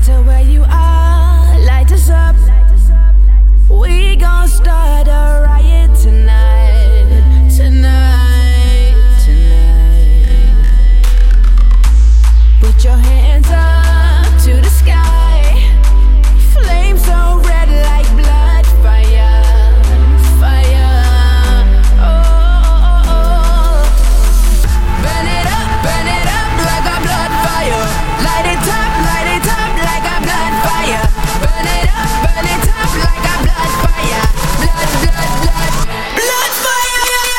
matter where you are, light us up. We gon' start a riot tonight, tonight, tonight. Put your hands up to the sky. Flames so red like blood, fire, fire. Oh, oh, oh. Burn it up like a blood fire. Light it up like a blood fire. Burn it up like a blood fire. Blood, blood, blood, blood fire.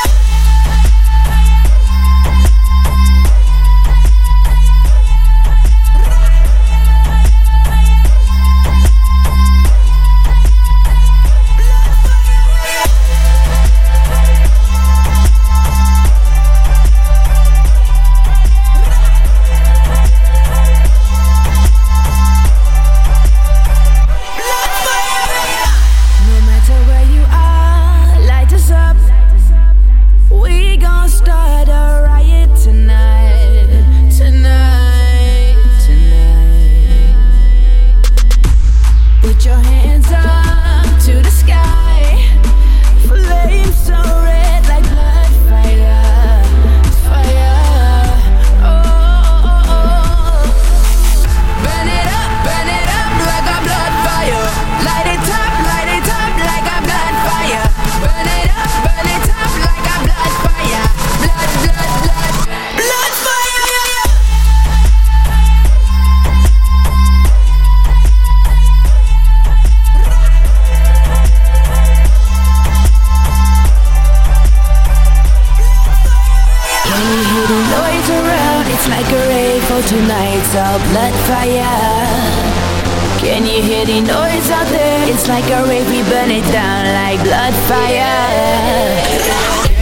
No matter where you are, light us up. We gon' start a riot tonight, tonight, tonight. Put your hands up to the sky. Flames so red like blood, fire, fire. Oh, oh, oh. Burn it up like a blood fire. Light it up like a blood fire. Burn it up like a blood fire. Blood, blood, blood, blood fire. Can you hear the noise around? It's like a rave for tonight's all blood fire. Can you hear the noise out there? It's like a rave, we burn it down like blood fire.